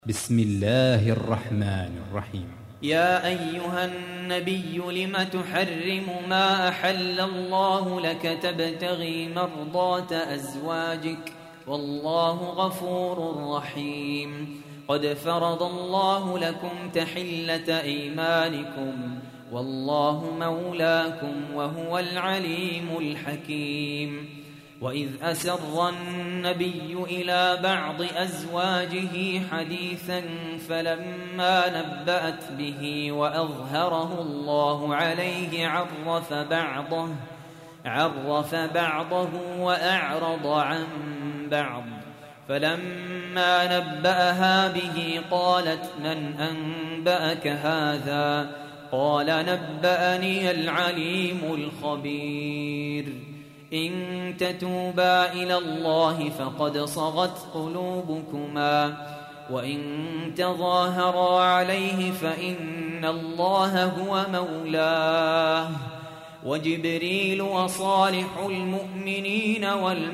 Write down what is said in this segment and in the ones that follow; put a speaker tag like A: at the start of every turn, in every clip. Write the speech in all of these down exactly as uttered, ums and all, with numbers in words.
A: بسم الله الرحمن الرحيم.
B: يا أيها النبي لم تحرم ما أحل الله لك تبتغي مرضات أزواجك والله غفور رحيم. قد فرض الله لكم تحلة أيمانكم والله مولاكم وهو العليم الحكيم. وإذ أسر النبي إلى بعض أزواجه حديثا فلما نبأت به وأظهره الله عليه عرف بعضه عرف بعضه وأعرض عن بعض. فلما نبأها به قالت من أنبأك هذا؟ قال نبأني العليم الخبير. إن تتوبا إلى الله فقد صغت قلوبكما وإن تظاهرا عليه فإن الله هو مولاه وجبريل وصالح المؤمنين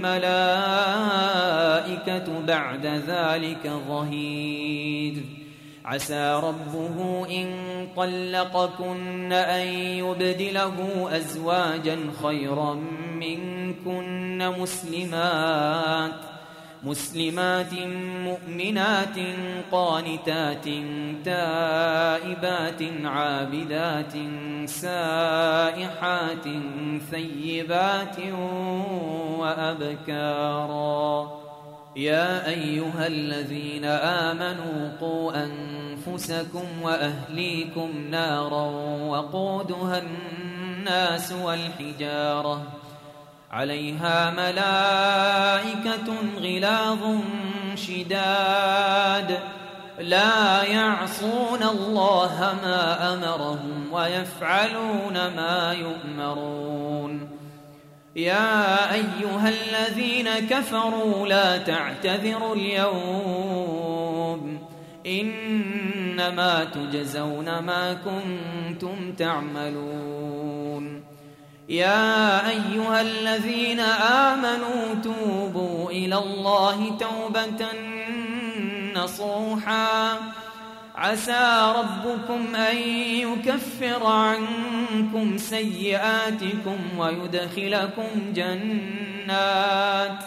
B: والملائكة بعد ذلك ظهير. عسى ربه إن طلقكن أن يبدله أزواجا خيرا منكن مسلمات مسلمات مؤمنات قانتات تائبات عابدات سائحات ثيبات وأبكارا. يا أيها الذين آمنوا قوا أنفسكم وأهليكم نارا وقودها الناس والحجارة عليها ملائكة غلاظ شداد لا يعصون الله ما أمرهم ويفعلون ما يؤمرون. يا أيها الذين كفروا لا تعتذروا اليوم إنما تجزون ما كنتم تعملون. يا أيها الذين آمنوا توبوا إلى الله توبة نصوحا عسى ربكم أن يكفر عنكم سيئاتكم ويدخلكم جنات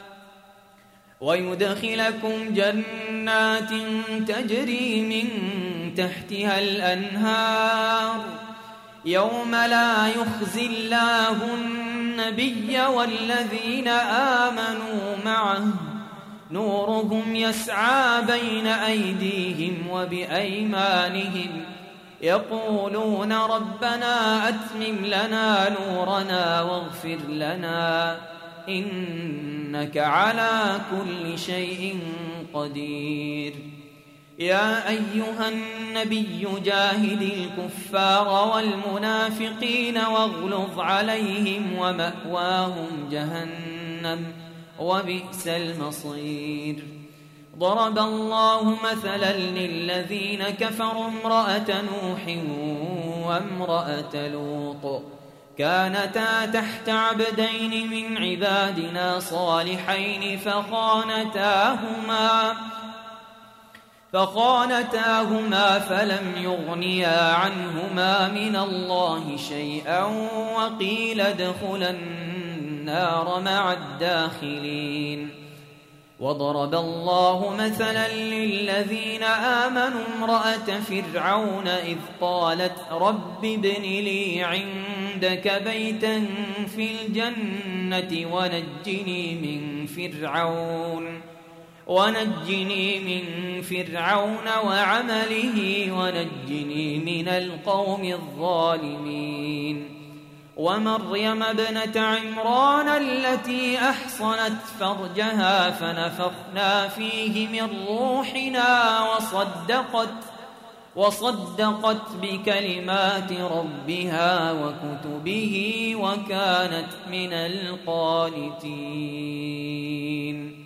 B: ويدخلكم جنات تجري من تحتها الأنهار يوم لا يخزي الله النبي والذين آمنوا معه نورهم يسعى بين أيديهم وبأيمانهم يقولون ربنا أتمم لنا نورنا واغفر لنا إنك على كل شيء قدير. يا أيها النبي جاهد الكفار والمنافقين واغلظ عليهم ومأواهم جهنم وبئس المصير. ضرب الله مثلا للذين كفروا امرأة نوح وامرأة لوط كانتا تحت عبدين من عبادنا صالحين فخانتاهما فخانتاهما فلم يغنيا عنهما من الله شيئا وقيل ادخلا النار مع الداخلين. وضرب الله مثلا للذين آمنوا امرأة فرعون إذ قالت رب ابن لي عندك بيتا في الجنة ونجني من فرعون ونجني من فرعون وعمله ونجني من القوم الظالمين. ومريم ابنة عمران التي أحصنت فرجها فنفخنا فيه من روحنا وصدقت وصدقت بكلمات ربها وكتبه وكانت من القانتين.